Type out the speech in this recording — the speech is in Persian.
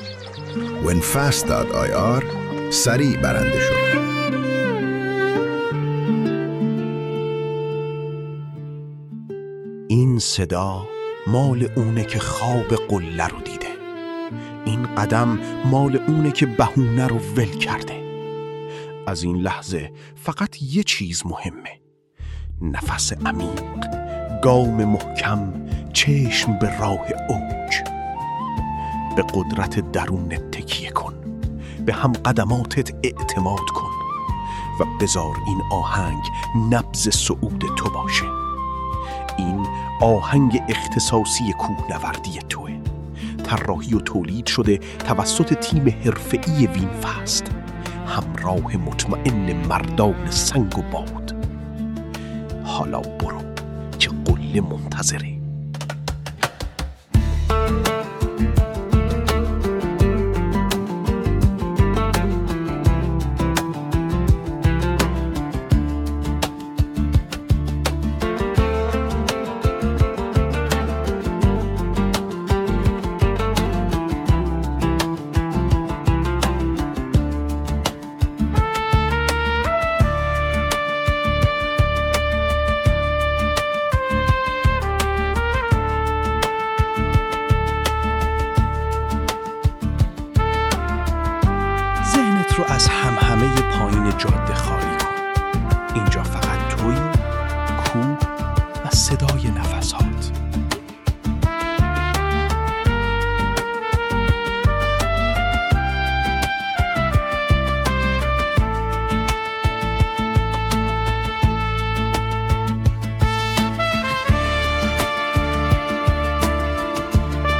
winfast.ir سریع برنده شد. این صدا مال اونه که خواب قله رو دیده. این قدم مال اونه که بهونه رو ول کرده. از این لحظه فقط یه چیز مهمه: نفس عمیق، گام محکم، چشم به راه اوج. به قدرت درونت تکیه کن، به هم قدماتت اعتماد کن و بذار این آهنگ نبض صعود تو باشه. این آهنگ اختصاصی کوهنوردی توه، طراحی و تولید شده توسط تیم حرفه‌ای وینفست، همراه مطمئن مردان سنگ و باد. حالا برو که قله منتظره. رو از همه پایین جاده خالی کن. اینجا فقط تویی، کوه و صدای نفس‌ها.